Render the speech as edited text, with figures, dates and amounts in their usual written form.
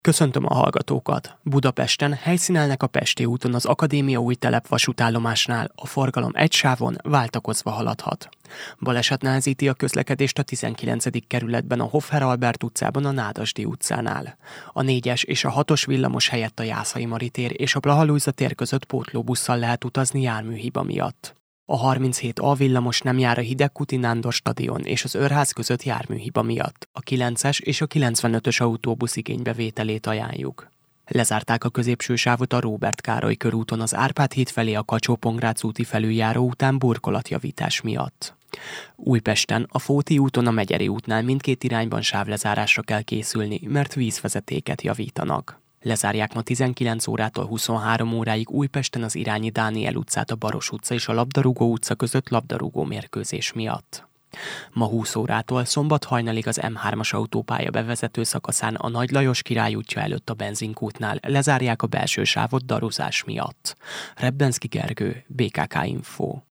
Köszöntöm a hallgatókat! Budapesten helyszínelnek a Pesti úton az Akadémia új telep vasútállomásnál, a forgalom egy sávon váltakozva haladhat. Baleset nehezíti a közlekedést a 19. kerületben a Hoffer Albert utcában a Nádasdy utcánál. A 4-es és a 6-os villamos helyett a Jászai Mari tér és a Blaha Lujza tér között pótlóbusszal lehet utazni járműhiba miatt. A 37A villamos nem jár a Hidegkúti Nándor stadion és az Őrház között járműhiba miatt. A 9-es és a 95-ös autóbusz igénybevételét ajánljuk. Lezárták a középső sávot a Róbert Károly körúton az Árpád híd felé a Kacsó-Pongrác úti felüljáró után burkolatjavítás miatt. Újpesten a Fóti úton a Megyeri útnál mindkét irányban sávlezárásra kell készülni, mert vízvezetéket javítanak. Lezárják ma 19 órától 23 óráig Újpesten az Irányi Dániel utcát a Baros utca és a Labdarúgó utca között labdarúgó mérkőzés miatt. Ma 20 órától szombat hajnalig az M3-as autópálya bevezető szakaszán a Nagy Lajos Király útja előtt a benzinkútnál lezárják a belső sávot daruzás miatt. Rebbenszky Gergő, BKK Info.